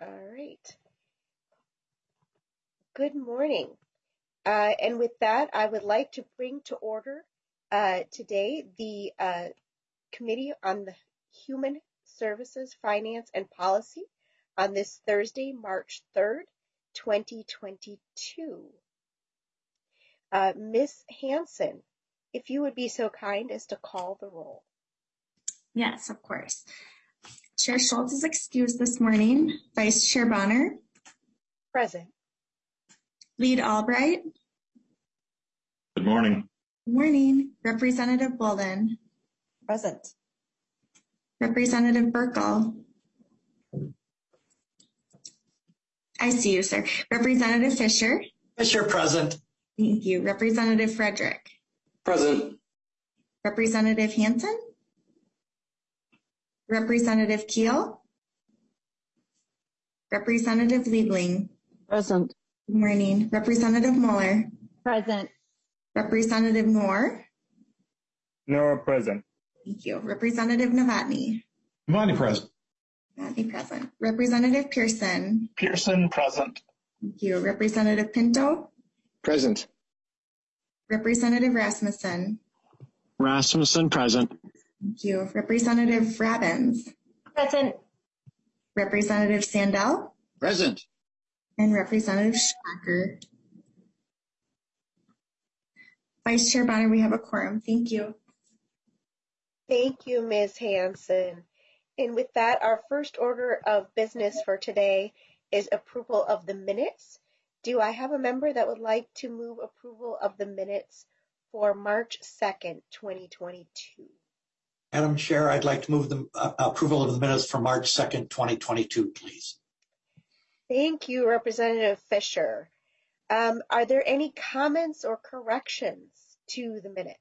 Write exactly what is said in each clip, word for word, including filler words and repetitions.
All right. Good morning. Uh, and with that, I would like to bring to order uh, today the uh, Committee on the Human Services, Finance, and Policy on this Thursday, March third, twenty twenty-two. Uh, Miz Hanson, if you would be so kind as to call the roll. Yes, of course. Chair Schultz is excused this morning. Vice Chair Bonner. Present. Lead Albright. Good morning. Good morning. Representative Bolden. Present. Representative Burkle. I see you, sir. Representative Fisher. Fisher, present. Thank you. Representative Frederick. Present. Representative Hanson. Representative Keel. Representative Liebling. Present. Good morning. Representative Muller. Present. Representative Moore. Noor, present. Thank you. Representative Novotny. Novotny, present. Novotny, present. Representative Pearson. Pearson, present. Thank you. Representative Pinto. Present. Representative Rasmussen. Rasmussen, present. Thank you. Representative Robbins. Present. Representative Sandell. Present. And Representative Schmacker. Vice Chair Bonner, we have a quorum. Thank you. Thank you, Miz Hanson. And with that, our first order of business for today is approval of the minutes. Do I have a member that would like to move approval of the minutes for March second, twenty twenty-two? Madam Chair, I'd like to move the uh, approval of the minutes for March second, twenty twenty-two, please. Thank you, Representative Fisher. Um, are there any comments or corrections to the minutes?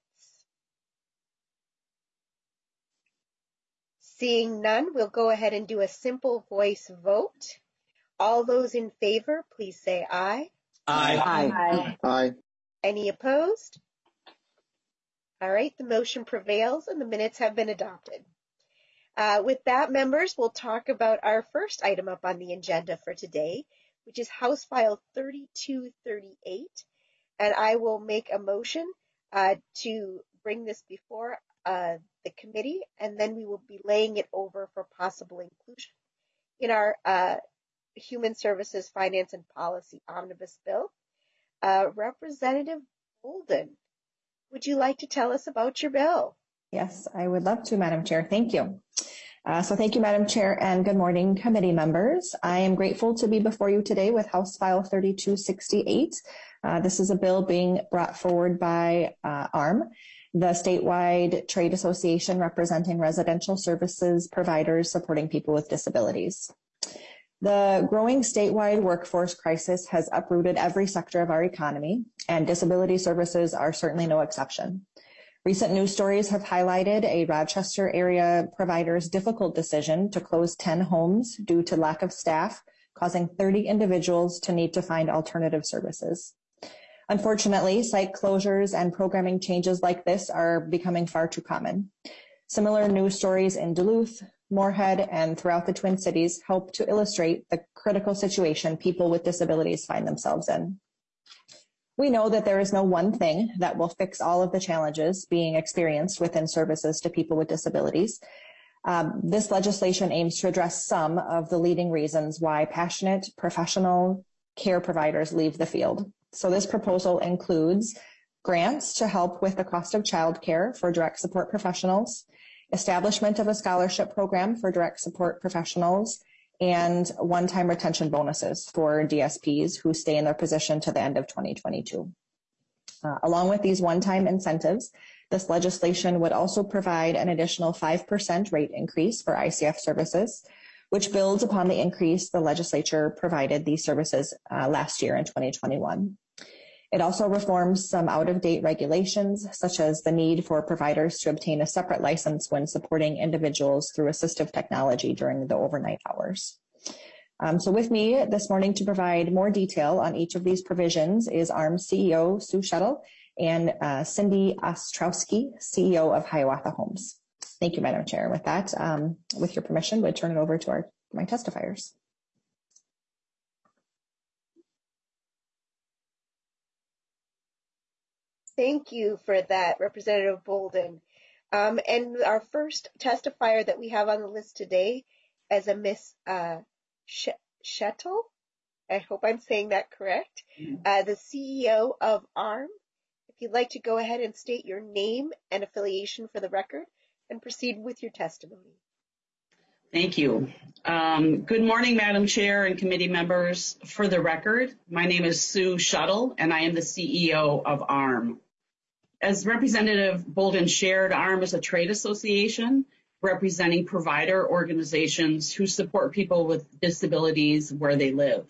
Seeing none, we'll go ahead and do a simple voice vote. All those in favor, please say aye. Aye. Aye. Aye. Any opposed? All right, the motion prevails and the minutes have been adopted. Uh, with that, members, we'll talk about our first item up on the agenda for today, which is House File thirty-two thirty-eight. And I will make a motion uh, to bring this before uh, the committee, and then we will be laying it over for possible inclusion in our uh, Human Services, Finance, and Policy Omnibus Bill. Uh, Representative Bolden, would you like to tell us about your bill? Yes, I would love to, Madam Chair. Thank you. Uh, so thank you, Madam Chair, and good morning, committee members. I am grateful to be before you today with House File thirty-two sixty-eight. Uh, this is a bill being brought forward by uh, A R M, the statewide trade association representing residential services providers supporting people with disabilities. The growing statewide workforce crisis has uprooted every sector of our economy, and disability services are certainly no exception. Recent news stories have highlighted a Rochester area provider's difficult decision to close ten homes due to lack of staff, causing thirty individuals to need to find alternative services. Unfortunately, site closures and programming changes like this are becoming far too common. Similar news stories in Duluth, Moorhead, and throughout the Twin Cities help to illustrate the critical situation people with disabilities find themselves in. We know that there is no one thing that will fix all of the challenges being experienced within services to people with disabilities. Um, this legislation aims to address some of the leading reasons why passionate professional care providers leave the field. So this proposal includes grants to help with the cost of childcare for direct support professionals, establishment of a scholarship program for direct support professionals, and one-time retention bonuses for D S Ps who stay in their position to the end of twenty twenty-two. Uh, along with these one-time incentives, this legislation would also provide an additional five percent rate increase for I C F services, which builds upon the increase the legislature provided these services uh, last year in twenty twenty-one. It also reforms some out-of-date regulations, such as the need for providers to obtain a separate license when supporting individuals through assistive technology during the overnight hours. Um, so with me this morning to provide more detail on each of these provisions is A R M C E O Sue Shuttle and uh, Cindy Ostrowski, C E O of Hiawatha Homes. Thank you, Madam Chair. With that, um, with your permission, we'll turn it over to our my testifiers. Thank you for that, Representative Bolden. Um, and our first testifier that we have on the list today is a Miss uh, Shettle. I hope I'm saying that correct. Uh, the C E O of A R M. If you'd like to go ahead and state your name and affiliation for the record and proceed with your testimony. Thank you. Um, good morning, Madam Chair and committee members. For the record, my name is Sue Shuttle, and I am the C E O of A R M. As Representative Bolden shared, A R M is a trade association representing provider organizations who support people with disabilities where they live.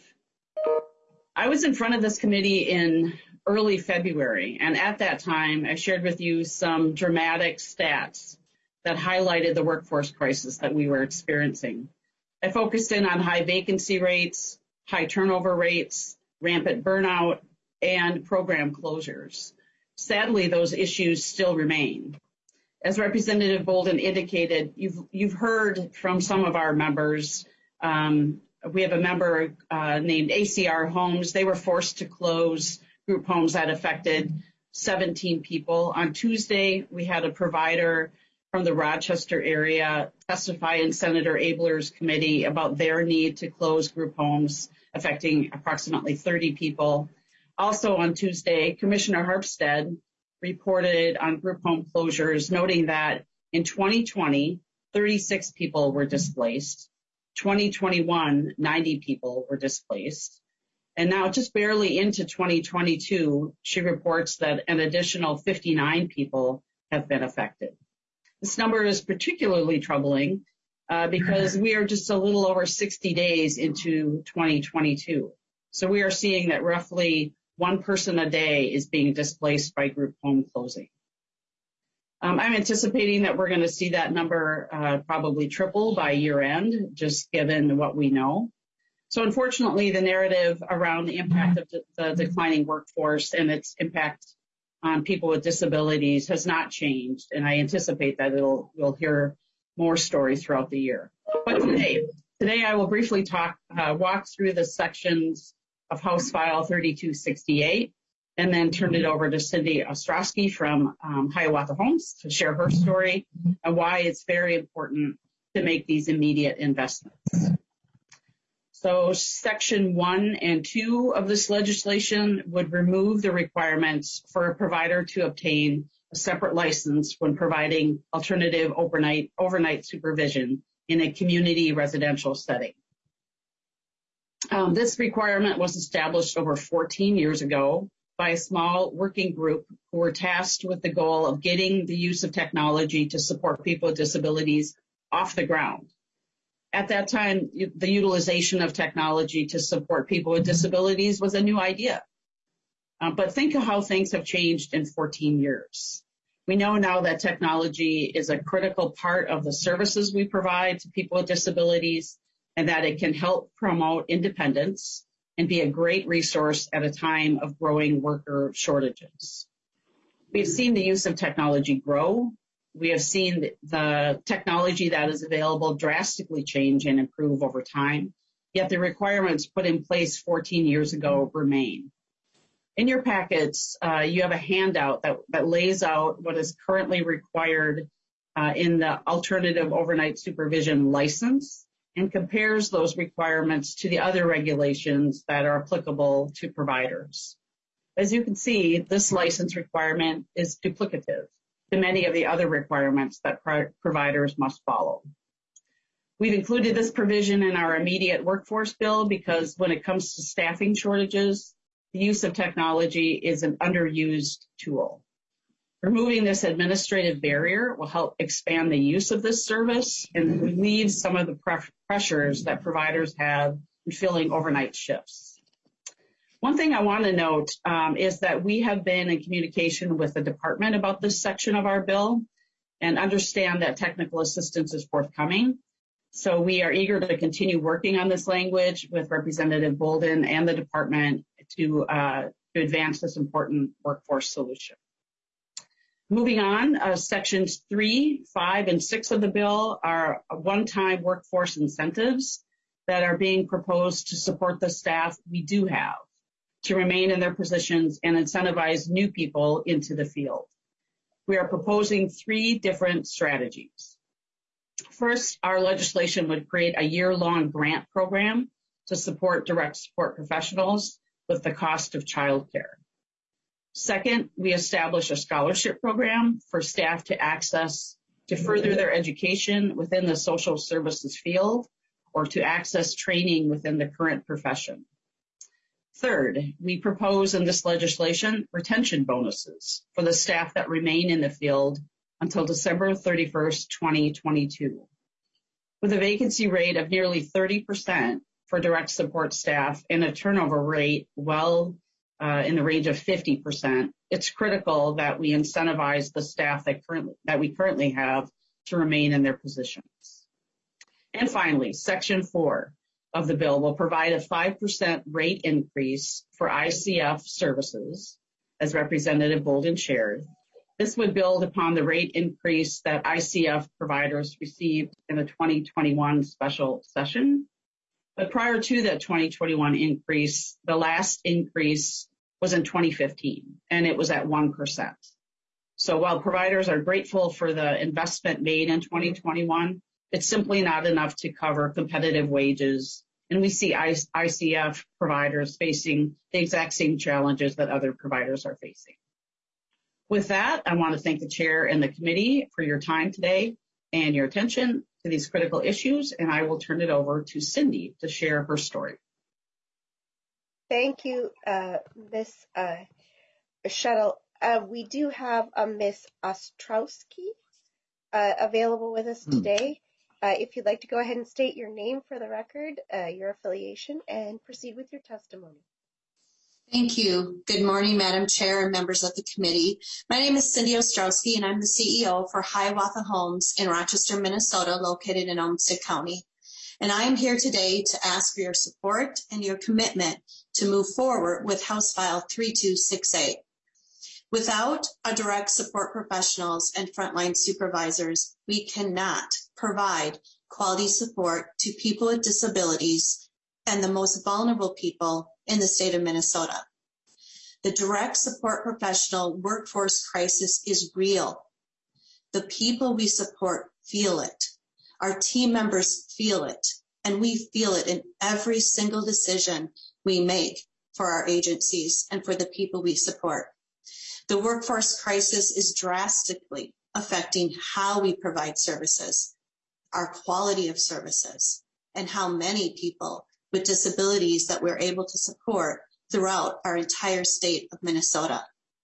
I was in front of this committee in early February, and at that time, I shared with you some dramatic stats that highlighted the workforce crisis that we were experiencing. I focused in on high vacancy rates, high turnover rates, rampant burnout, and program closures. Sadly, those issues still remain. As Representative Bolden indicated, you've, you've heard from some of our members. Um, we have a member uh, named A C R Homes. They were forced to close group homes that affected seventeen people. On Tuesday, we had a provider from the Rochester area testify in Senator Abler's committee about their need to close group homes affecting approximately thirty people. Also on Tuesday, Commissioner Harpstead reported on group home closures, noting that in twenty twenty, thirty-six people were displaced. twenty twenty-one, ninety people were displaced. And now just barely into twenty twenty-two, she reports that an additional fifty-nine people have been affected. This number is particularly troubling uh, because we are just a little over sixty days into twenty twenty-two. So we are seeing that roughly one person a day is being displaced by group home closing. Um, I'm anticipating that we're going to see that number uh, probably triple by year end, just given what we know. So unfortunately, the narrative around the impact of the, the declining workforce and its impact on people with disabilities has not changed, and I anticipate that it'll, we'll hear more stories throughout the year. But today, today I will briefly talk, uh, walk through the sections of House File thirty-two sixty-eight, and then turn it over to Cindy Ostrowski from um, Hiawatha Homes to share her story and why it's very important to make these immediate investments. So section one and two of this legislation would remove the requirements for a provider to obtain a separate license when providing alternative overnight, overnight supervision in a community residential setting. Um, this requirement was established over fourteen years ago by a small working group who were tasked with the goal of getting the use of technology to support people with disabilities off the ground. At that time, the utilization of technology to support people with disabilities was a new idea. Uh, but think of how things have changed in fourteen years. We know now that technology is a critical part of the services we provide to people with disabilities, and that it can help promote independence and be a great resource at a time of growing worker shortages. We've seen the use of technology grow. We have seen the technology that is available drastically change and improve over time, yet the requirements put in place fourteen years ago remain. In your packets, uh, you have a handout that, that lays out what is currently required uh, in the alternative overnight supervision license and compares those requirements to the other regulations that are applicable to providers. As you can see, this license requirement is duplicative to many of the other requirements that pro- providers must follow. We've included this provision in our immediate workforce bill because when it comes to staffing shortages, the use of technology is an underused tool. Removing this administrative barrier will help expand the use of this service and relieve some of the pre- pressures that providers have in filling overnight shifts. One thing I want to note um, is that we have been in communication with the department about this section of our bill and understand that technical assistance is forthcoming. So we are eager to continue working on this language with Representative Bolden and the department to, uh, to advance this important workforce solution. Moving on, uh, sections three, five, and six of the bill are one-time workforce incentives that are being proposed to support the staff we do have, to remain in their positions and incentivize new people into the field. We are proposing three different strategies. First, our legislation would create a year-long grant program to support direct support professionals with the cost of childcare. Second, we establish a scholarship program for staff to access to further their education within the social services field or to access training within the current profession. Third, we propose in this legislation retention bonuses for the staff that remain in the field until December thirty-first, twenty twenty-two. With a vacancy rate of nearly thirty percent for direct support staff and a turnover rate well uh, in the range of fifty percent, it's critical that we incentivize the staff that, currently, that we currently have to remain in their positions. And finally, Section four of the bill will provide a five percent rate increase for I C F services, as Representative Bolden shared. This would build upon the rate increase that I C F providers received in the twenty twenty-one special session. But prior to that twenty twenty-one increase, the last increase was in twenty fifteen, and it was at one percent. So while providers are grateful for the investment made in twenty twenty-one, it's simply not enough to cover competitive wages. And we see I C F providers facing the exact same challenges that other providers are facing. With that, I want to thank the chair and the committee for your time today and your attention to these critical issues, and I will turn it over to Cindy to share her story. Thank you, uh, Miz Uh, Shuttle. Uh, we do have a Miz Ostrowski uh, available with us today. Uh, if you'd like to go ahead and state your name for the record, uh, your affiliation, and proceed with your testimony. Thank you. Good morning, Madam Chair and members of the committee. My name is Cindy Ostrowski, and I'm the C E O for Hiawatha Homes in Rochester, Minnesota, located in Olmsted County. And I am here today to ask for your support and your commitment to move forward with House File three two six eight. Without a direct support professionals and frontline supervisors, we cannot provide quality support to people with disabilities and the most vulnerable people in the state of Minnesota. The direct support professional workforce crisis is real. The people we support feel it. Our team members feel it, and we feel it in every single decision we make for our agencies and for the people we support. The workforce crisis is drastically affecting how we provide services, our quality of services, and how many people with disabilities that we're able to support throughout our entire state of Minnesota.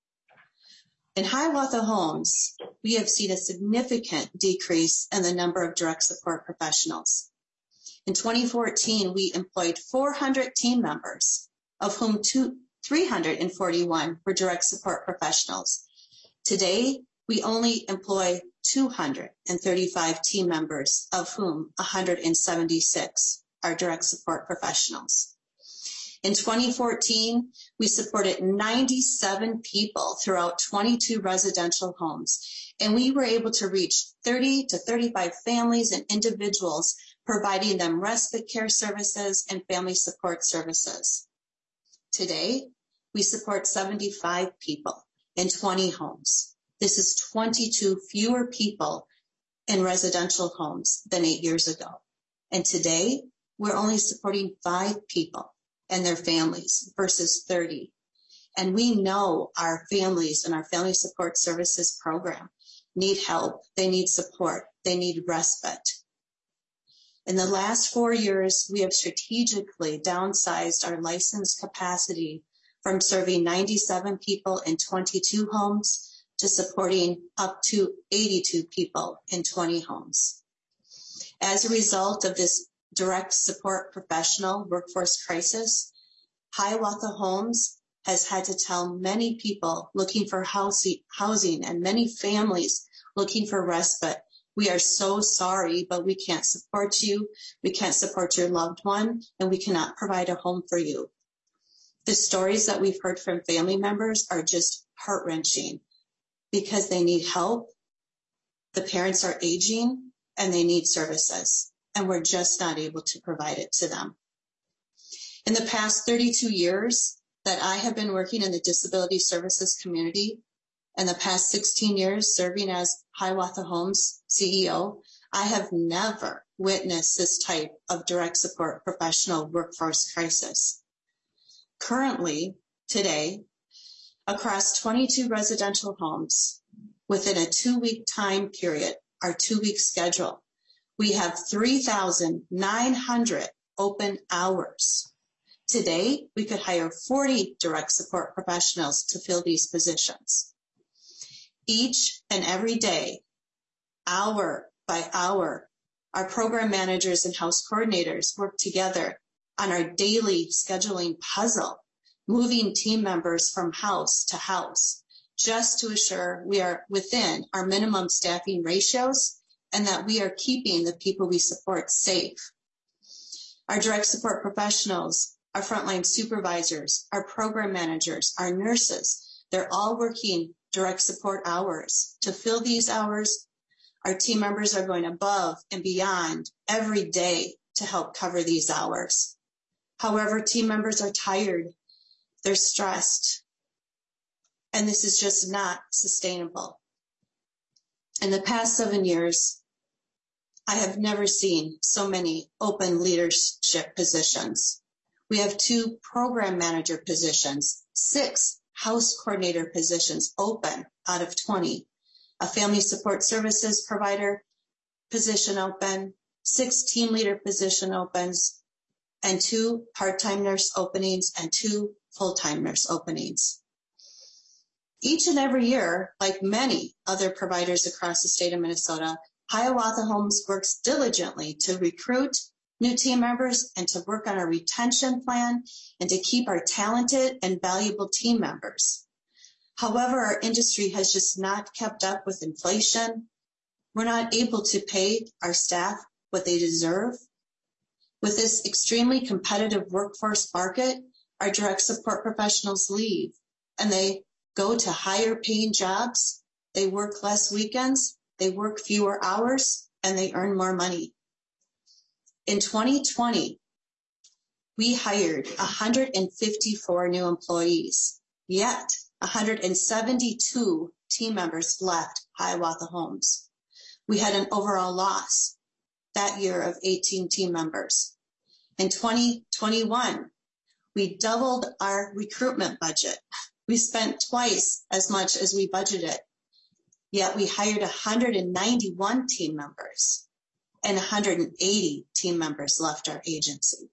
In Hiawatha Homes, we have seen a significant decrease in the number of direct support professionals. In twenty fourteen, we employed four hundred team members, of whom two, three hundred forty-one were direct support professionals. Today, we only employ two hundred thirty-five team members, of whom one hundred seventy-six are direct support professionals. In twenty fourteen, we supported ninety-seven people throughout twenty-two residential homes, and we were able to reach thirty to thirty-five families and individuals, providing them respite care services and family support services. Today, we support seventy-five people in twenty homes. This is twenty-two fewer people in residential homes than eight years ago. And today, we're only supporting five people and their families versus thirty. And we know our families and our family support services program need help. They need support. They need respite. In the last four years, we have strategically downsized our licensed capacity from serving ninety-seven people in twenty-two homes to supporting up to eighty-two people in twenty homes. As a result of this direct support professional workforce crisis, Hiawatha Homes has had to tell many people looking for housing and many families looking for respite, we are so sorry, but we can't support you, we can't support your loved one, and we cannot provide a home for you. The stories that we've heard from family members are just heart-wrenching because they need help, the parents are aging, and they need services, and we're just not able to provide it to them. In the past thirty-two years, that I have been working in the disability services community in the past sixteen years serving as Hiawatha Homes C E O, I have never witnessed this type of direct support professional workforce crisis. Currently, today, across twenty-two residential homes, within a two-week time period, our two-week schedule, we have three thousand nine hundred open hours. Today, we could hire forty direct support professionals to fill these positions. Each and every day, hour by hour, our program managers and house coordinators work together on our daily scheduling puzzle, moving team members from house to house, just to assure we are within our minimum staffing ratios and that we are keeping the people we support safe. Our direct support professionals, our frontline supervisors, our program managers, our nurses, they're all working direct support hours. To fill these hours, our team members are going above and beyond every day to help cover these hours. However, team members are tired, they're stressed, and this is just not sustainable. In the past seven years, I have never seen so many open leadership positions. We have two program manager positions, six house coordinator positions open out of twenty, a family support services provider position open, six team leader position opens, and two part-time nurse openings and two full-time nurse openings. Each and every year, like many other providers across the state of Minnesota, Hiawatha Homes works diligently to recruit new team members and to work on our retention plan and to keep our talented and valuable team members. However, our industry has just not kept up with inflation. We're not able to pay our staff what they deserve. With this extremely competitive workforce market, our direct support professionals leave and they go to higher paying jobs. They work less weekends, they work fewer hours, and they earn more money. In twenty twenty, we hired one hundred fifty-four new employees, yet one hundred seventy-two team members left Hiawatha Homes. We had an overall loss that year of eighteen team members. In twenty twenty-one, we doubled our recruitment budget. We spent twice as much as we budgeted, yet we hired one hundred ninety-one team members and one hundred eighty team members left our agency.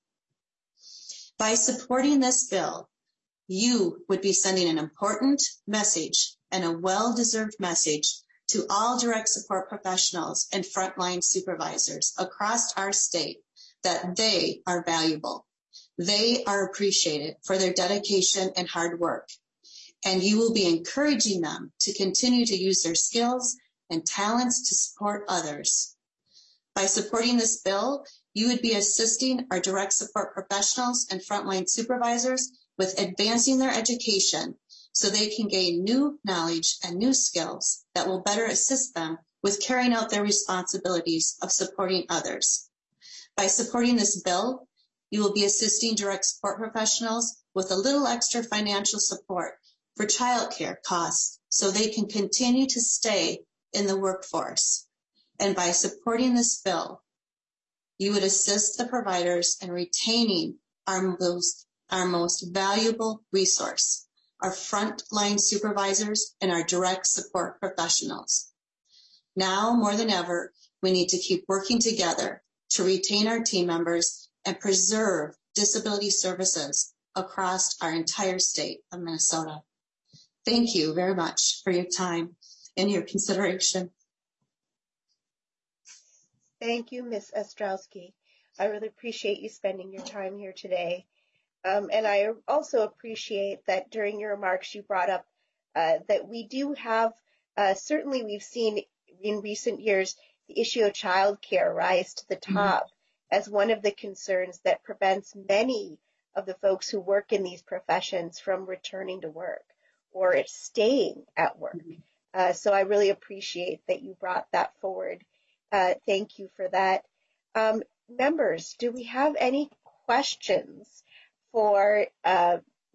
By supporting this bill, you would be sending an important message and a well-deserved message to all direct support professionals and frontline supervisors across our state that they are valuable. They are appreciated for their dedication and hard work, and you will be encouraging them to continue to use their skills and talents to support others. By supporting this bill, you would be assisting our direct support professionals and frontline supervisors with advancing their education so they can gain new knowledge and new skills that will better assist them with carrying out their responsibilities of supporting others. By supporting this bill, you will be assisting direct support professionals with a little extra financial support for childcare costs so they can continue to stay in the workforce. And by supporting this bill, you would assist the providers in retaining our most, our most valuable resource, our frontline supervisors and our direct support professionals. Now more than ever, we need to keep working together to retain our team members and preserve disability services across our entire state of Minnesota. Thank you very much for your time and your consideration. Thank you, Miz Ostrowski. I really appreciate you spending your time here today. Um, and I also appreciate that during your remarks you brought up uh, that we do have, uh, certainly we've seen in recent years, the issue of childcare rise to the top mm-hmm. as one of the concerns that prevents many of the folks who work in these professions from returning to work or staying at work. Mm-hmm. Uh, so I really appreciate that you brought that forward. Uh, thank you for that. Um, members, do we have any questions for uh,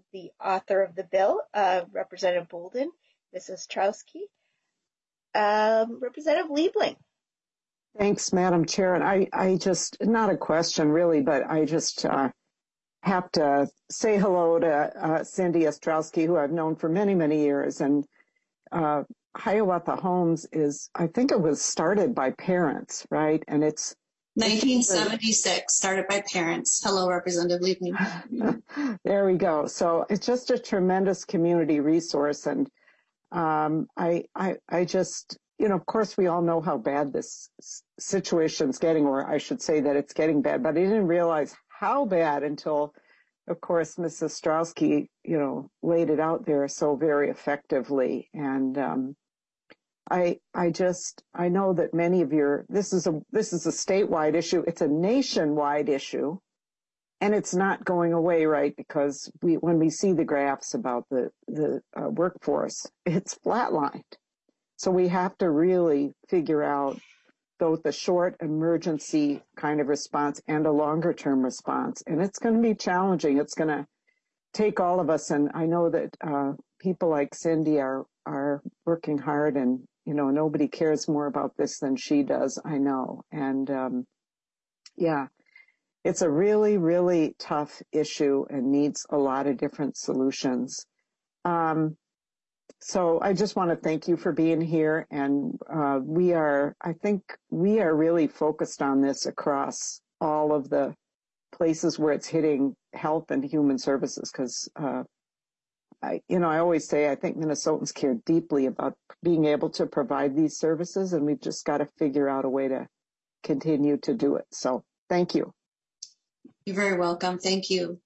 the author of the bill, uh, Representative Bolden, Missus Ostrowski. Um, Representative Liebling. Thanks, Madam Chair. And I, I just, not a question really, but I just uh, have to say hello to uh, Cindy Ostrowski, who I've known for many, many years. And uh, Hiawatha Homes is, I think it was started by parents, right? And it's nineteen seventy-six, started by parents. Hello, Representative Liebling. There we go. So it's just a tremendous community resource. And um, I, I, I just, you know, of course, we all know how bad this situation's getting, or I should say that it's getting bad, but I didn't realize how bad until, of course, Missus Ostrowski, you know, laid it out there so very effectively. And um, I, I just, I know that many of your, this is a, this is a statewide issue. It's a nationwide issue, and it's not going away, right? Because we, when we see the graphs about the, the uh, workforce, it's flatlined. So we have to really figure out both a short emergency kind of response and a longer term response. And it's going to be challenging. It's going to take all of us. And I know that uh, people like Cindy are, are working hard, and, you know, nobody cares more about this than she does, I know. And um, yeah, it's a really, really tough issue and needs a lot of different solutions. Um, So I just want to thank you for being here. And uh, we are, I think we are really focused on this across all of the places where it's hitting health and human services. Because, uh, I, you know, I always say I think Minnesotans care deeply about being able to provide these services, and we've just got to figure out a way to continue to do it. So thank you. You're very welcome. Thank you.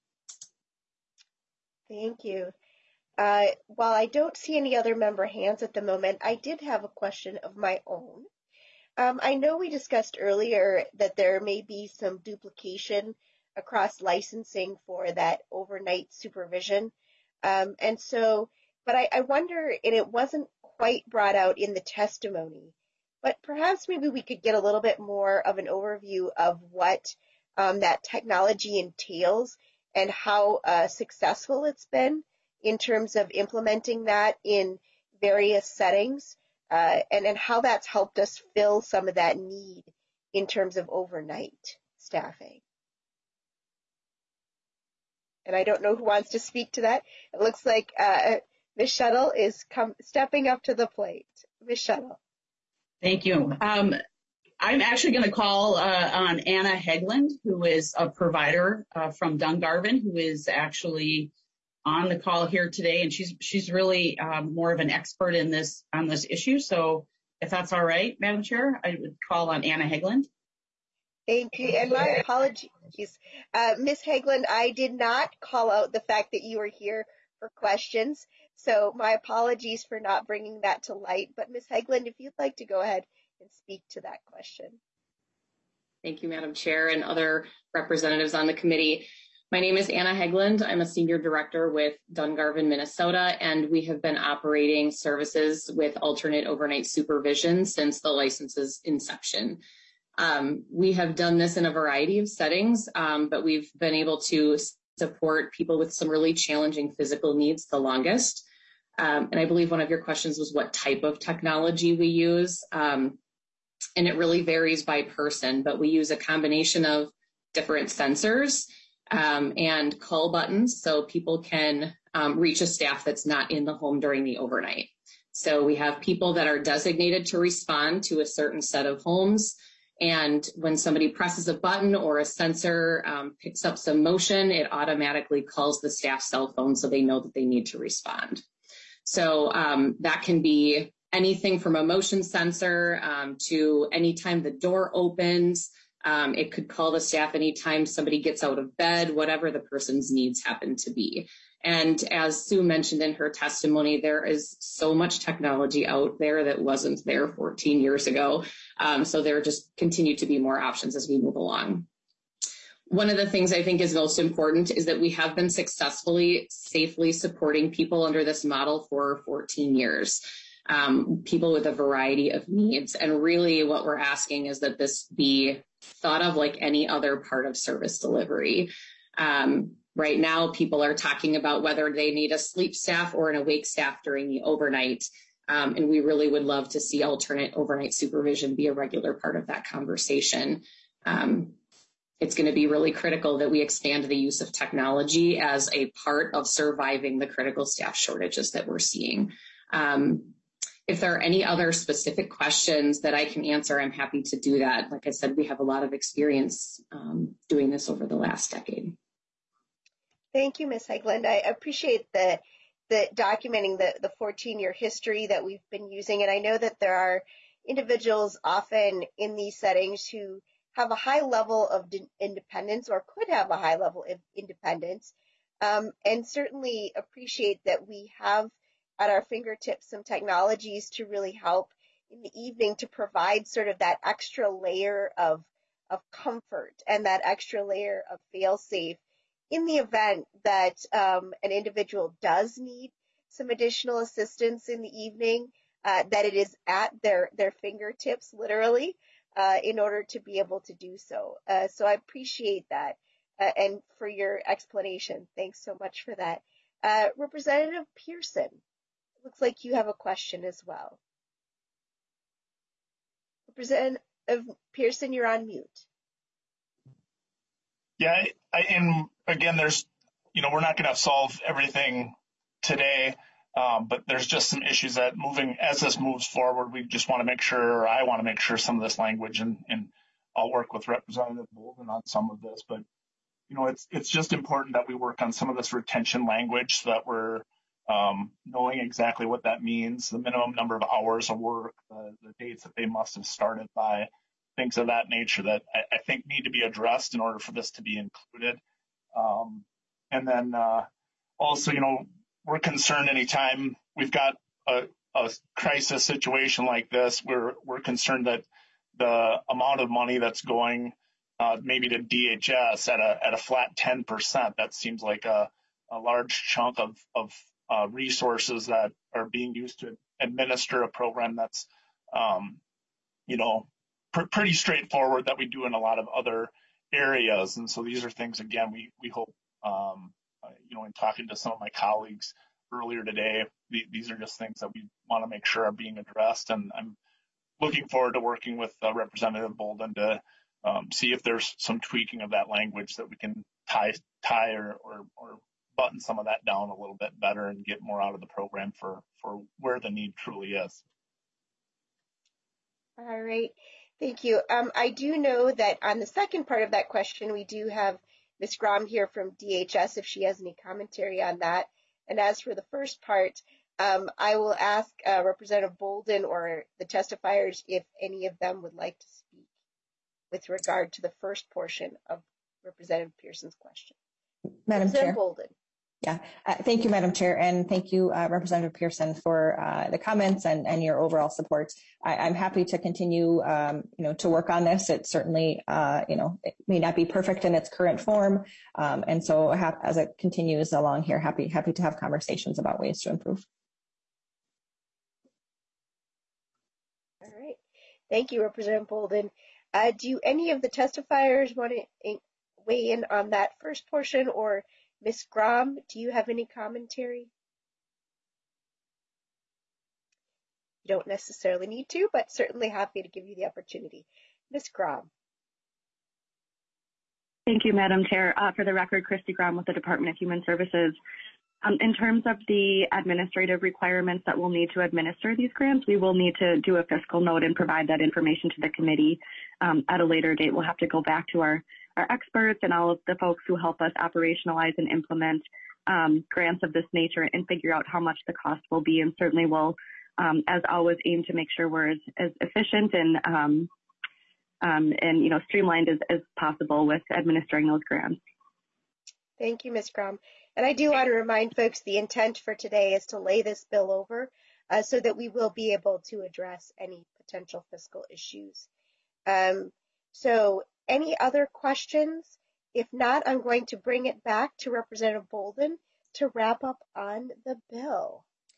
Thank you. Uh, while I don't see any other member hands at the moment, I did have a question of my own. Um, I know we discussed earlier that there may be some duplication across licensing for that overnight supervision. Um, and so, but I, I wonder, and it wasn't quite brought out in the testimony, but perhaps maybe we could get a little bit more of an overview of what um, that technology entails and how uh, successful it's been in terms of implementing that in various settings, uh, and, and how that's helped us fill some of that need in terms of overnight staffing. And I don't know who wants to speak to that. It looks like uh, Miz Shuttle is come, stepping up to the plate. Miz Shuttle. Thank you. Um, I'm actually going to call uh, on Anna Hegland, who is a provider uh, from Dungarvan, who is actually on the call here today, and she's she's really um, more of an expert in this on this issue. So if that's all right, Madam Chair, I would call on Anna Hegland. Thank you, and my apologies. Uh, Miz Hegland, I did not call out the fact that you were here for questions, so my apologies for not bringing that to light. But Miz Hegland, if you'd like to go ahead and speak to that question. Thank you, Madam Chair, and other representatives on the committee. My name is Anna Hegland. I'm a senior director with Dungarvan, Minnesota, and we have been operating services with alternate overnight supervision since the license's inception. Um, we have done this in a variety of settings, um, but we've been able to support people with some really challenging physical needs the longest. Um, and I believe one of your questions was what type of technology we use. Um, and it really varies by person, but we use a combination of different sensors Um, and call buttons so people can um, reach a staff that's not in the home during the overnight. So we have people that are designated to respond to a certain set of homes. And when somebody presses a button or a sensor um, picks up some motion, it automatically calls the staff cell phone so they know that they need to respond. So um, that can be anything from a motion sensor um, to anytime the door opens. Um, it could call the staff anytime somebody gets out of bed, whatever the person's needs happen to be. And as Sue mentioned in her testimony, there is so much technology out there that wasn't there fourteen years ago. Um, so there just continue to be more options as we move along. One of the things I think is most important is that we have been successfully, safely supporting people under this model for fourteen years. Um, people with a variety of needs. And really what we're asking is that this be thought of like any other part of service delivery. Um, Right now, people are talking about whether they need a sleep staff or an awake staff during the overnight. Um, and we really would love to see alternate overnight supervision be a regular part of that conversation. Um, it's going to be really critical that we expand the use of technology as a part of surviving the critical staff shortages that we're seeing. Um, if there are any other specific questions that I can answer, I'm happy to do that. Like I said, we have a lot of experience um, doing this over the last decade. Thank you, Miz Hegland. I appreciate the the documenting the, the fourteen-year history that we've been using. And I know that there are individuals often in these settings who have a high level of independence or could have a high level of independence, um, and certainly appreciate that we have at our fingertips some technologies to really help in the evening to provide sort of that extra layer of, of comfort and that extra layer of fail-safe in the event that um, an individual does need some additional assistance in the evening, uh, that it is at their, their fingertips, literally, uh, in order to be able to do so. Uh, so I appreciate that. Uh, and for your explanation, thanks so much for that. Uh, Representative Pearson, looks like you have a question as well. Representative Pearson, you're on mute. Yeah, I, and again, there's, you know, we're not going to solve everything today, um, but there's just some issues that moving, as this moves forward, we just want to make sure, or I want to make sure some of this language, and, and I'll work with Representative Bolden on some of this, but, you know, it's, it's just important that we work on some of this retention language so that we're um, knowing exactly what that means, the minimum number of hours of work, the, the dates that they must have started by, things of that nature that I, I think need to be addressed in order for this to be included. Um, and then uh, also, you know, we're concerned anytime we've got a, a crisis situation like this, we're, we're concerned that the amount of money that's going uh, maybe to D H S at a, at a flat ten percent, that seems like a, a large chunk of, of uh, resources that are being used to administer a program that's, um, you know, pretty straightforward that we do in a lot of other areas. And so these are things, again, we, we hope, um, uh, you know, in talking to some of my colleagues earlier today, the, these are just things that we want to make sure are being addressed. And I'm looking forward to working with uh, Representative Bolden to um, see if there's some tweaking of that language that we can tie, tie or, or, or button some of that down a little bit better and get more out of the program for, for where the need truly is. All right. Thank you. Um, I do know that on the second part of that question, we do have Miz Grom here from D H S if she has any commentary on that. And as for the first part, um, I will ask uh, Representative Bolden or the testifiers if any of them would like to speak with regard to the first portion of Representative Pearson's question. Madam Chair. Bolden. Yeah, uh, thank you, Madam Chair, and thank you, uh, Representative Pearson, for uh, the comments and, and your overall support. I, I'm happy to continue, um, you know, to work on this. It certainly, uh, you know, it may not be perfect in its current form, um, and so have, as it continues along here, happy happy to have conversations about ways to improve. All right, thank you, Representative Bolden. Uh, do any of the testifiers want to weigh in on that first portion, or Miz Grom, do you have any commentary? You don't necessarily need to, but certainly happy to give you the opportunity. Miz Grom. Thank you, Madam Chair. Uh, for the record, Christy Grom with the Department of Human Services. Um, in terms of the administrative requirements that we'll need to administer these grants, we will need to do a fiscal note and provide that information to the committee um, at a later date. We'll have to go back to our our experts and all of the folks who help us operationalize and implement um, grants of this nature and figure out how much the cost will be. And certainly we'll, um, as always, aim to make sure we're as, as efficient and, um, um, and you know, streamlined as, as possible with administering those grants. Thank you, Miz Grom. And I do want to remind folks the intent for today is to lay this bill over uh, so that we will be able to address any potential fiscal issues. Um, so any other questions? If not, I'm going to bring it back to Representative Bolden to wrap up on the bill.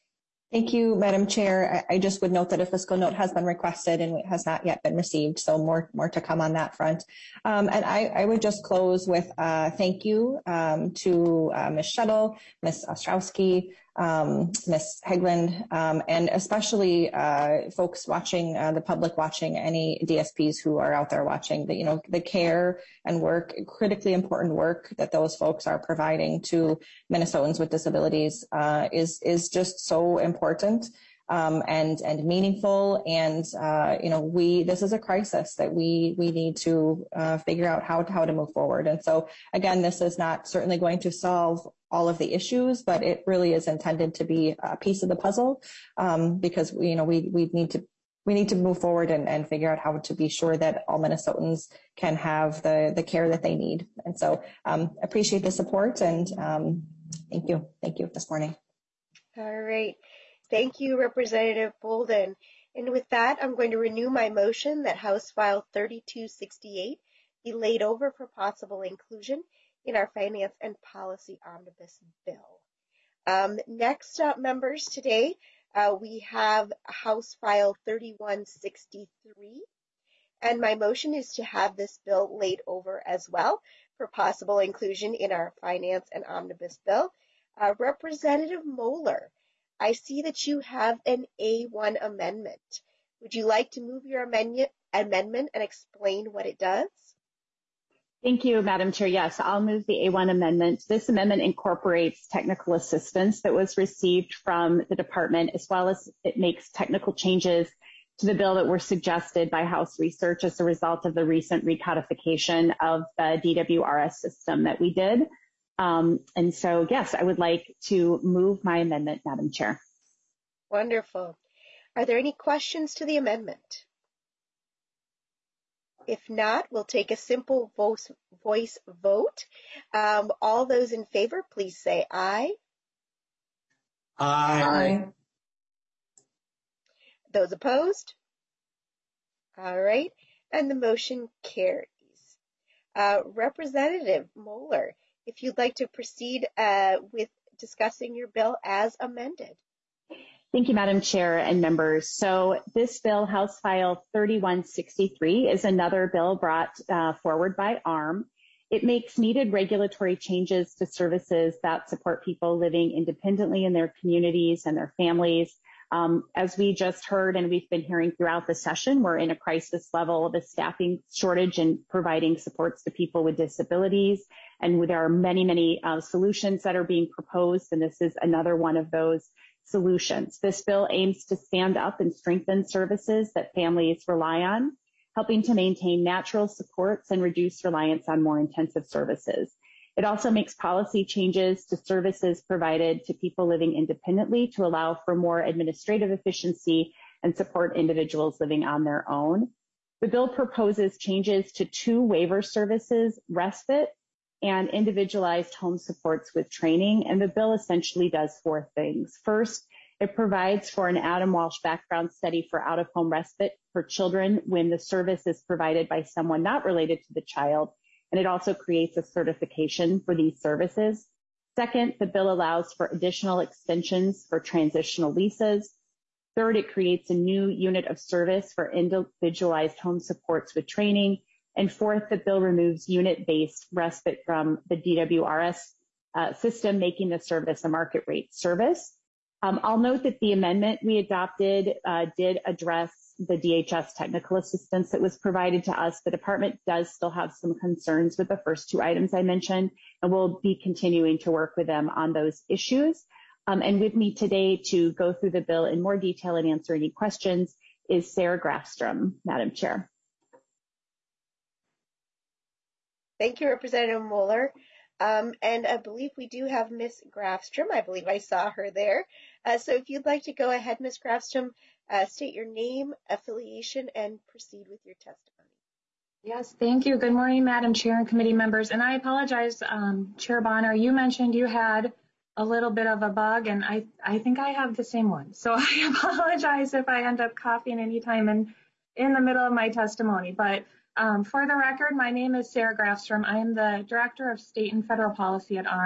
Thank you, Madam Chair. I just would note that a fiscal note has been requested and it has not yet been received, so more more to come on that front. Um, and I, I would just close with uh, thank you um, to uh, Miz Shuttle, Miz Ostrowski, um, Miz Hegland, um, and especially uh, folks watching, uh, the public watching, any D S Ps who are out there watching. The, you know, the care and work, critically important work that those folks are providing to Minnesotans with disabilities uh, is is just so important um, and and meaningful. And uh, you know, we this is a crisis that we we need to uh, figure out how how to move forward. And so again, this is not certainly going to solve all of the issues, but it really is intended to be a piece of the puzzle um, because we, you know we we need to. We need to move forward and, and figure out how to be sure that all Minnesotans can have the, the care that they need. And so um, appreciate the support and um, thank you. Thank you this morning. All right. Thank you, Representative Bolden. And with that, I'm going to renew my motion that House File thirty-two sixty-eight be laid over for possible inclusion in our Finance and Policy Omnibus Bill. Um, next up, members, today, Uh, we have House File thirty-one sixty-three, and my motion is to have this bill laid over as well for possible inclusion in our Finance and Omnibus Bill. Uh, Representative Moeller, I see that you have an A one amendment. Would you like to move your amendment, amendment and explain what it does? Thank you, Madam Chair. Yes, I'll move the A one amendment. This amendment incorporates technical assistance that was received from the department, as well as it makes technical changes to the bill that were suggested by House Research as a result of the recent recodification of the D W R S system that we did. Um, and so, yes, I would like to move my amendment, Madam Chair. Wonderful. Are there any questions to the amendment? If not, we'll take a simple voice, voice vote. Um, all those in favor, please say aye. Aye. Aye. Those opposed? All right, and the motion carries. Uh, Representative Moeller, if you'd like to proceed uh, with discussing your bill as amended. Thank you, Madam Chair and members. So this bill, House File thirty-one sixty-three, is another bill brought uh, forward by A R M. It makes needed regulatory changes to services that support people living independently in their communities and their families. Um, as we just heard and we've been hearing throughout the session, we're in a crisis level of a staffing shortage and providing supports to people with disabilities. And there are many, many uh, solutions that are being proposed, and this is another one of those solutions. This bill aims to stand up and strengthen services that families rely on, helping to maintain natural supports and reduce reliance on more intensive services. It also makes policy changes to services provided to people living independently to allow for more administrative efficiency and support individuals living on their own. The bill proposes changes to two waiver services, respite and individualized home supports with training. And the bill essentially does four things. First, it provides for an Adam Walsh background study for out-of-home respite for children when the service is provided by someone not related to the child. And it also creates a certification for these services. Second, the bill allows for additional extensions for transitional leases. Third, it creates a new unit of service for individualized home supports with training. And fourth, the bill removes unit-based respite from the D W R S uh, system, making the service a market rate service. Um, I'll note that the amendment we adopted uh, did address the D H S technical assistance that was provided to us. The department does still have some concerns with the first two items I mentioned, and we'll be continuing to work with them on those issues. Um, and with me today to go through the bill in more detail and answer any questions is Sarah Grafstrom, Madam Chair. Thank you, Representative Moeller. Um, and I believe we do have Miz Grafstrom. I believe I saw her there. Uh, so if you'd like to go ahead, Miz Grafstrom, uh, state your name, affiliation, and proceed with your testimony. Yes, thank you. Good morning, Madam Chair and committee members. And I apologize, um, Chair Bonner, you mentioned you had a little bit of a bug, and I, I think I have the same one. So I apologize if I end up coughing anytime in, in the middle of my testimony. But Um, for the record, my name is Sarah Grafstrom. I am the Director of State and Federal Policy at A R M.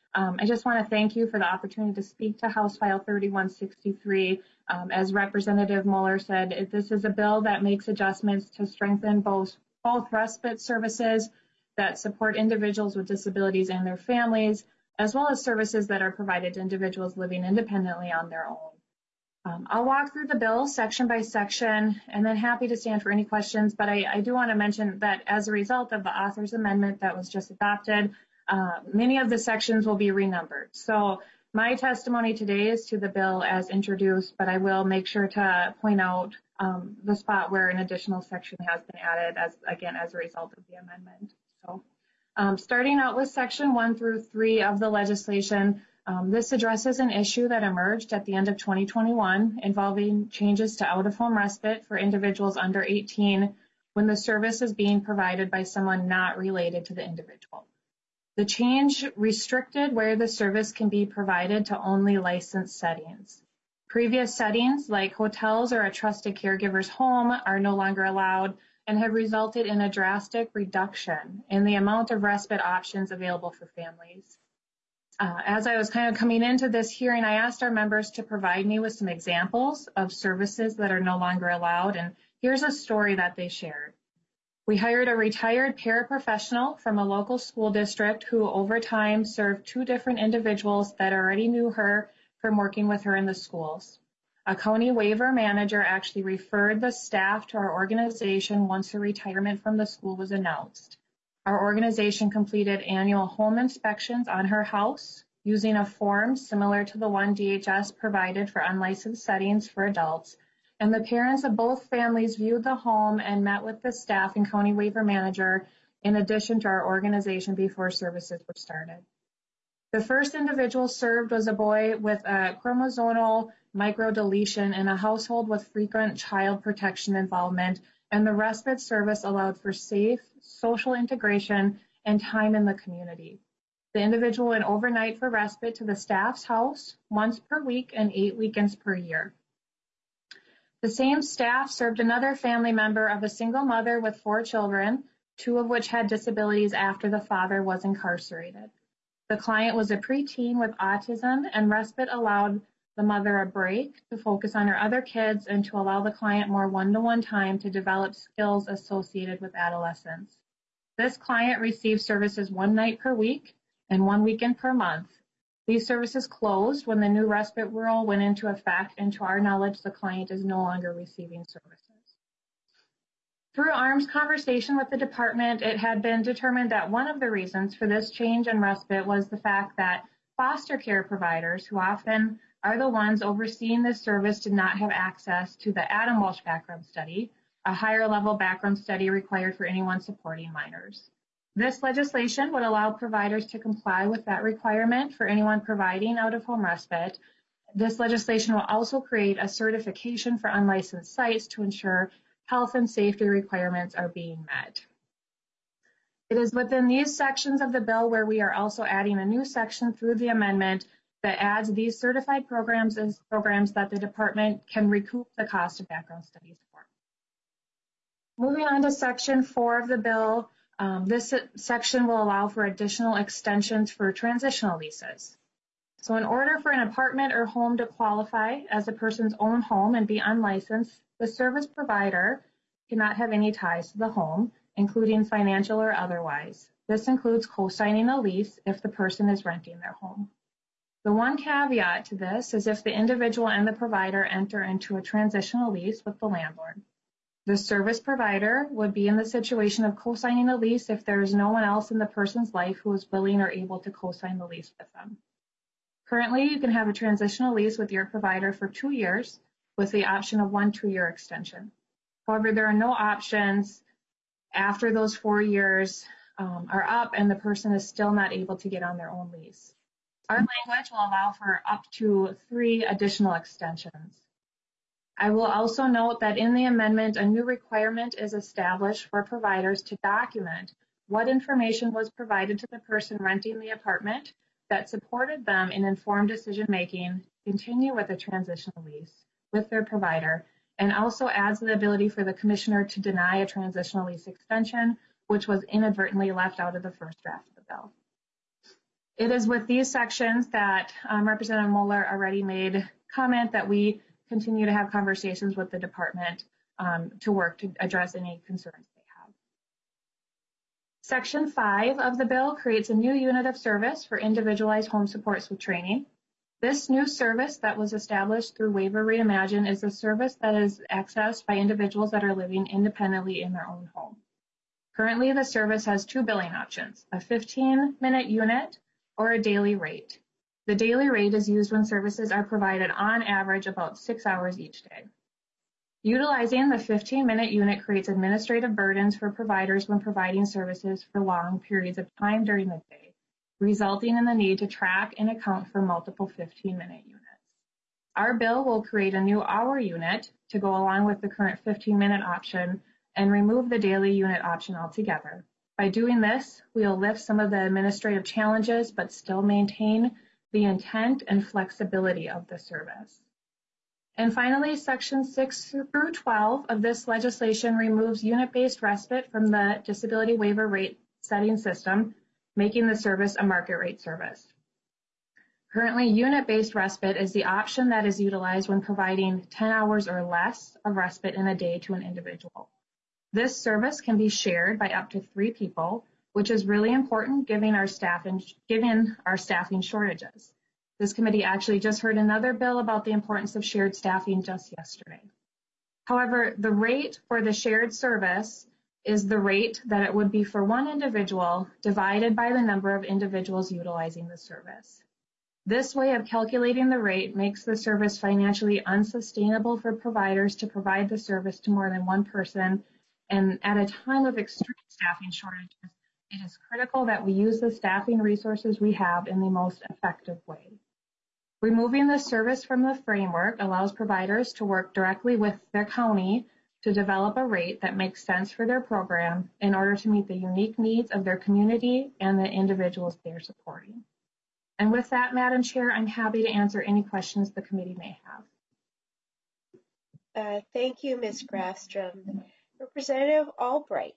Um, I just want to thank you for the opportunity to speak to House File thirty-one sixty-three. Um, as Representative Mueller said, this is a bill that makes adjustments to strengthen both, both respite services that support individuals with disabilities and their families, as well as services that are provided to individuals living independently on their own. Um, I'll walk through the bill section by section and then happy to stand for any questions, but I, I do want to mention that as a result of the author's amendment that was just adopted, uh, many of the sections will be renumbered. So my testimony today is to the bill as introduced, but I will make sure to point out um, the spot where an additional section has been added, as again, as a result of the amendment. So um, starting out with section one through three of the legislation, Um, this addresses an issue that emerged at the end of twenty twenty-one involving changes to out-of-home respite for individuals under eighteen when the service is being provided by someone not related to the individual. The change restricted where the service can be provided to only licensed settings. Previous settings like hotels or a trusted caregiver's home are no longer allowed and have resulted in a drastic reduction in the amount of respite options available for families. Uh, as I was kind of coming into this hearing, I asked our members to provide me with some examples of services that are no longer allowed, and here's a story that they shared. We hired a retired paraprofessional from a local school district who over time served two different individuals that already knew her from working with her in the schools. A county waiver manager actually referred the staff to our organization once her retirement from the school was announced. Our organization completed annual home inspections on her house using a form similar to the one D H S provided for unlicensed settings for adults, and the parents of both families viewed the home and met with the staff and county waiver manager in addition to our organization before services were started. The first individual served was a boy with a chromosomal microdeletion in a household with frequent child protection involvement, and the respite service allowed for safe social integration and time in the community. The individual went overnight for respite to the staff's house once per week and eight weekends per year. The same staff served another family member of a single mother with four children, two of which had disabilities after the father was incarcerated. The client was a preteen with autism, and respite allowed the mother a break to focus on her other kids and to allow the client more one-to-one time to develop skills associated with adolescence. This client received services one night per week and one weekend per month. These services closed when the new respite rule went into effect, and to our knowledge, the client is no longer receiving services. Through A R M's conversation with the department, it had been determined that one of the reasons for this change in respite was the fact that foster care providers, who often are the ones overseeing this service, did not have access to the Adam Walsh background study, a higher level background study required for anyone supporting minors. This legislation would allow providers to comply with that requirement for anyone providing out-of-home respite. This legislation will also create a certification for unlicensed sites to ensure health and safety requirements are being met. It is within these sections of the bill where we are also adding a new section through the amendment that adds these certified programs as programs that the department can recoup the cost of background studies for. Moving on to section four of the bill, um, this section will allow for additional extensions for transitional leases. So in order for an apartment or home to qualify as a person's own home and be unlicensed, the service provider cannot have any ties to the home, including financial or otherwise. This includes co-signing a lease if the person is renting their home. The one caveat to this is if the individual and the provider enter into a transitional lease with the landlord. The service provider would be in the situation of co-signing a lease if there is no one else in the person's life who is willing or able to co-sign the lease with them. Currently, you can have a transitional lease with your provider for two years with the option of one two-year extension. However, there are no options after those four years um, are up and the person is still not able to get on their own lease. Our language will allow for up to three additional extensions. I will also note that in the amendment, a new requirement is established for providers to document what information was provided to the person renting the apartment that supported them in informed decision-making, continue with a transitional lease with their provider, and also adds the ability for the commissioner to deny a transitional lease extension, which was inadvertently left out of the first draft of the bill. It is with these sections that um, Representative Moeller already made comment that we continue to have conversations with the department um, to work to address any concerns they have. Section five of the bill creates a new unit of service for individualized home supports with training. This new service that was established through Waiver Reimagine is a service that is accessed by individuals that are living independently in their own home. Currently, the service has two billing options, a fifteen minute unit or a daily rate. The daily rate is used when services are provided on average about six hours each day. Utilizing the fifteen minute unit creates administrative burdens for providers when providing services for long periods of time during the day, resulting in the need to track and account for multiple fifteen minute units. Our bill will create a new hour unit to go along with the current fifteen minute option and remove the daily unit option altogether. By doing this, we'll lift some of the administrative challenges, but still maintain the intent and flexibility of the service. And finally, Section six through twelve of this legislation removes unit-based respite from the disability waiver rate setting system, making the service a market rate service. Currently, unit-based respite is the option that is utilized when providing ten hours or less of respite in a day to an individual. This service can be shared by up to three people, which is really important given our staffing, given our staffing shortages. This committee actually just heard another bill about the importance of shared staffing just yesterday. However, the rate for the shared service is the rate that it would be for one individual divided by the number of individuals utilizing the service. This way of calculating the rate makes the service financially unsustainable for providers to provide the service to more than one person. And at a time of extreme staffing shortages, it is critical that we use the staffing resources we have in the most effective way. Removing the service from the framework allows providers to work directly with their county to develop a rate that makes sense for their program in order to meet the unique needs of their community and the individuals they're supporting. And with that, Madam Chair, I'm happy to answer any questions the committee may have. Uh, thank you, Miz Grafstrom. Representative Albright.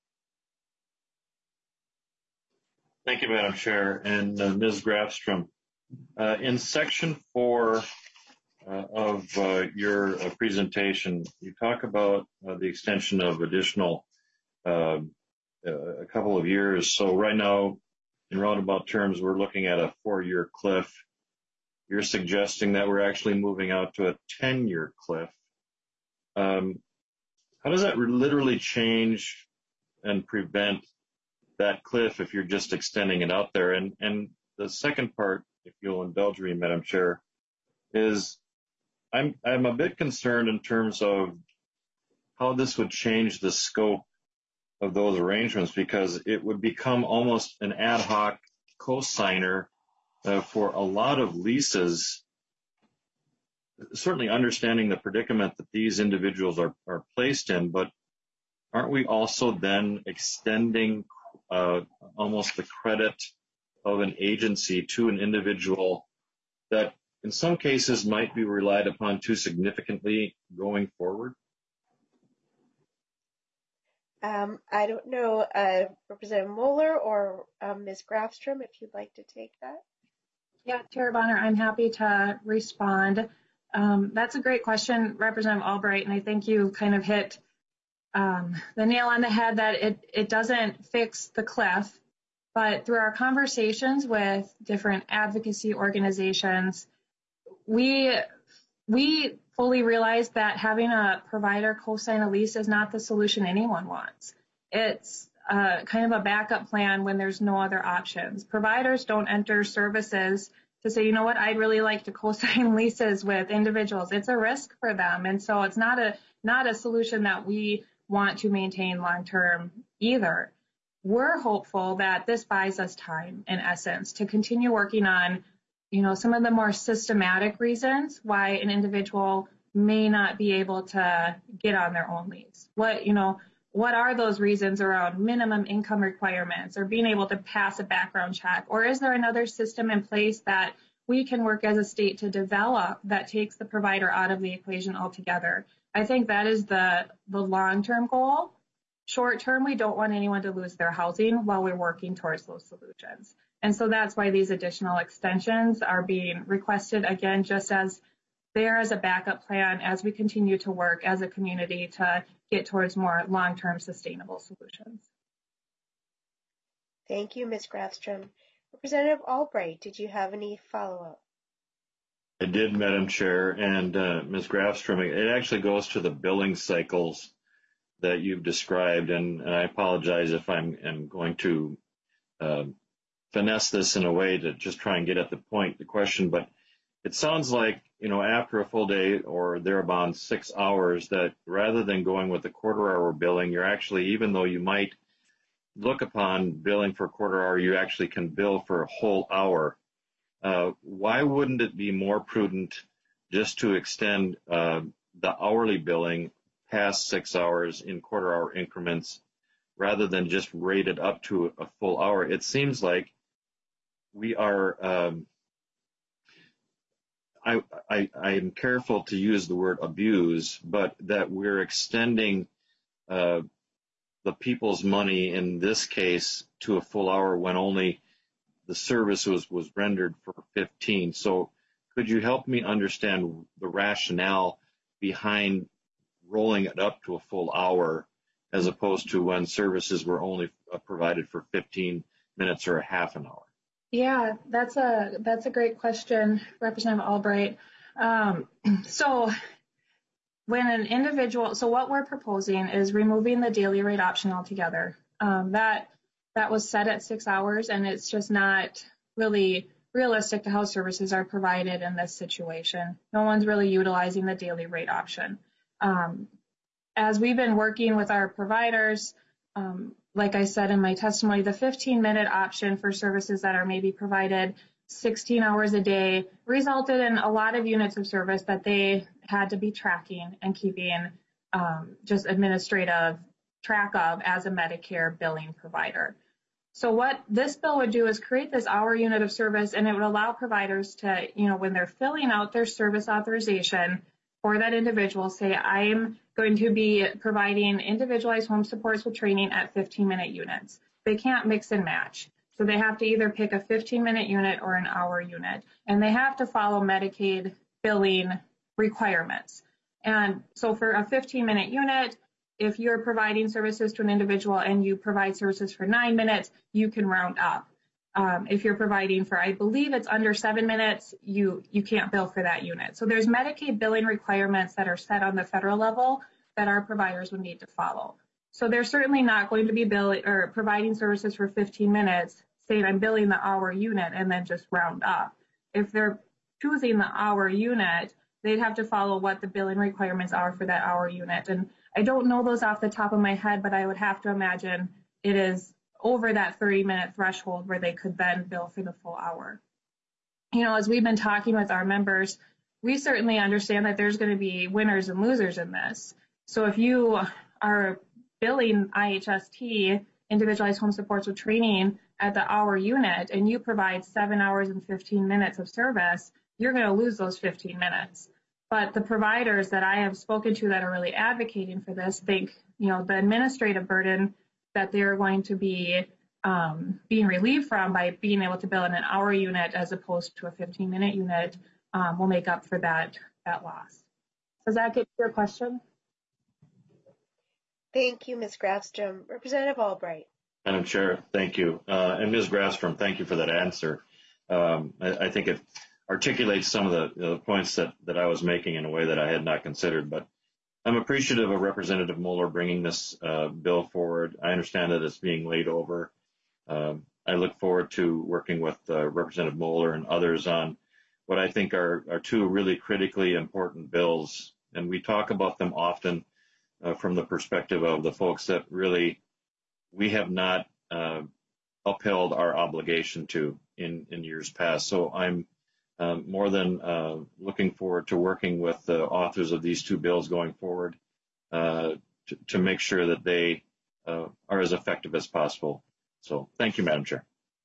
Thank you, Madam Chair. And uh, Miz Grafstrom, uh, in section four uh, of uh, your uh, presentation, you talk about uh, the extension of additional uh, uh, a couple of years. So right now, in roundabout terms, we're looking at a four-year cliff. You're suggesting that we're actually moving out to a ten-year cliff. Um, how does that literally change and prevent that cliff if you're just extending it out there? And, and the second part, if you'll indulge me, Madam Chair, is I'm, I'm a bit concerned in terms of how this would change the scope of those arrangements, because it would become almost an ad hoc co-signer uh, for a lot of leases, certainly understanding the predicament that these individuals are, are placed in, but aren't we also then extending uh, almost the credit of an agency to an individual that in some cases might be relied upon too significantly going forward? Um, I don't know, uh, Representative Moeller or um, Miz Grafstrom, if you'd like to take that. Yeah, Chair Bonner, I'm happy to respond. Um, that's a great question, Representative Albright, and I think you kind of hit um, the nail on the head that it, it doesn't fix the cliff, but through our conversations with different advocacy organizations, we we fully realize that having a provider co-sign a lease is not the solution anyone wants. It's uh, kind of a backup plan when there's no other options. Providers don't enter services to say, you know what, I'd really like to co-sign leases with individuals. It's a risk for them. And so it's not a not a solution that we want to maintain long-term either. We're hopeful that this buys us time, in essence, to continue working on, you know, some of the more systematic reasons why an individual may not be able to get on their own lease. What, you know, what are those reasons around minimum income requirements or being able to pass a background check? Or is there another system in place that we can work as a state to develop that takes the provider out of the equation altogether? I think that is the, the long-term goal. Short term, we don't want anyone to lose their housing while we're working towards those solutions. And so that's why these additional extensions are being requested, again, just as there as a backup plan as we continue to work as a community to get towards more long-term sustainable solutions. Thank you, Miz Grafstrom. Representative Albright, did you have any follow-up? I did, Madam Chair, and uh, Miz Grafstrom, it actually goes to the billing cycles that you've described, and, and I apologize if I'm, I'm going to uh, finesse this in a way to just try and get at the point, the question, but it sounds like, you know, after a full day or thereabouts six hours, that rather than going with the quarter hour billing, you're actually, even though you might look upon billing for a quarter hour, you actually can bill for a whole hour. Uh, why wouldn't it be more prudent just to extend uh, the hourly billing past six hours in quarter hour increments rather than just rate it up to a full hour? It seems like we are, um, I, I, I am careful to use the word abuse, but that we're extending uh, the people's money in this case to a full hour when only the service was, was rendered for fifteen. So could you help me understand the rationale behind rolling it up to a full hour as opposed to when services were only provided for fifteen minutes or a half an hour? Yeah, that's a that's a great question, Representative Albright. Um, so when an individual, so what we're proposing is removing the daily rate option altogether. Um, that that was set at six hours, and it's just not really realistic to how services are provided in this situation. No one's really utilizing the daily rate option. Um, as we've been working with our providers, um, like I said in my testimony, the fifteen minute option for services that are maybe provided sixteen hours a day resulted in a lot of units of service that they had to be tracking and keeping um, just administrative track of as a Medicare billing provider. So what this bill would do is create this hour unit of service, and it would allow providers to, you know, when they're filling out their service authorization for that individual, say, I'm going to be providing individualized home supports with training at fifteen minute units. They can't mix and match. So they have to either pick a fifteen minute unit or an hour unit, and they have to follow Medicaid billing requirements. And so for a fifteen minute unit, if you're providing services to an individual and you provide services for nine minutes, you can round up. Um, if you're providing for, I believe it's under seven minutes, you, you can't bill for that unit. So there's Medicaid billing requirements that are set on the federal level that our providers would need to follow. So they're certainly not going to be billing or providing services for fifteen minutes, saying I'm billing the hour unit and then just round up. If they're choosing the hour unit, they'd have to follow what the billing requirements are for that hour unit. And I don't know those off the top of my head, but I would have to imagine it is over that thirty minute threshold where they could then bill for the full hour. You know, as we've been talking with our members, we certainly understand that there's going to be winners and losers in this. So if you are billing I H S T, individualized home supports with training, at the hour unit and you provide seven hours and fifteen minutes of service, you're going to lose those fifteen minutes. But the providers that I have spoken to that are really advocating for this think, you know, the administrative burden that they're going to be um, being relieved from by being able to bill in an hour unit as opposed to a fifteen minute unit um, will make up for that, that loss. Does that get to your question? Thank you, Miz Grafstrom. Representative Albright. Madam Chair, thank you. Uh, and Miz Grafstrom, thank you for that answer. Um, I, I think it articulates some of the, you know, the points that, that I was making in a way that I had not considered. But I'm appreciative of Representative Moeller bringing this uh, bill forward. I understand that it's being laid over. Um, I look forward to working with uh, Representative Moeller and others on what I think are, are two really critically important bills. And we talk about them often uh, from the perspective of the folks that really we have not uh, upheld our obligation to in, in years past. So I'm um, more than uh, looking forward to working with the authors of these two bills going forward uh, to, to make sure that they uh, are as effective as possible. So thank you, Madam Chair.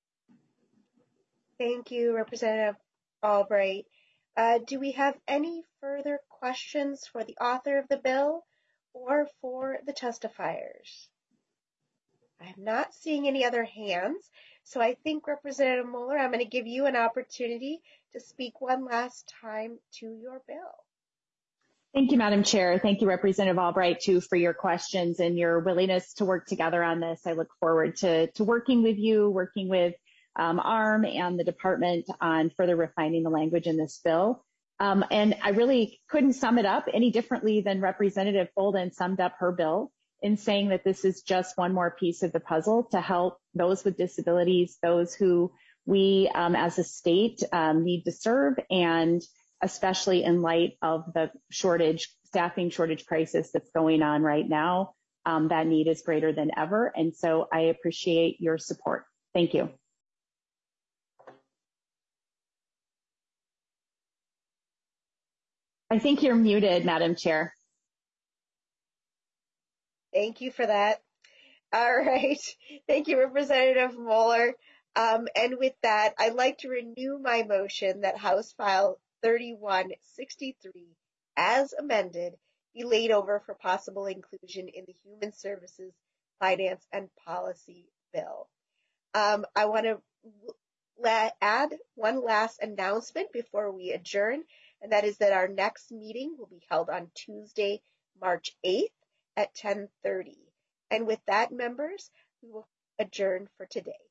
Thank you, Representative Albright. Uh, do we have any further questions for the author of the bill or for the testifiers? I'm not seeing any other hands, So I think, Representative Moeller, I'm going to give you an opportunity to speak one last time to your bill. Thank you, Madam Chair. Thank you, Representative Albright, too, for your questions and your willingness to work together on this. I look forward to, to working with you, working with um, A R M and the department on further refining the language in this bill. Um, and I really couldn't sum it up any differently than Representative Folden summed up her bill in saying that this is just one more piece of the puzzle to help those with disabilities, those who we um, as a state um, need to serve, and especially in light of the shortage, staffing shortage crisis that's going on right now. Um, that need is greater than ever. And so I appreciate your support. Thank you. I think you're muted, Madam Chair. Thank you for that. All right. Thank you, Representative Moeller. Um, and with that, I'd like to renew my motion that House File thirty-one sixty-three, as amended, be laid over for possible inclusion in the Human Services, Finance, and Policy Bill. Um, I want to la- add one last announcement before we adjourn, and that is that our next meeting will be held on Tuesday, March eighth at ten thirty. And with that, members, we will adjourn for today.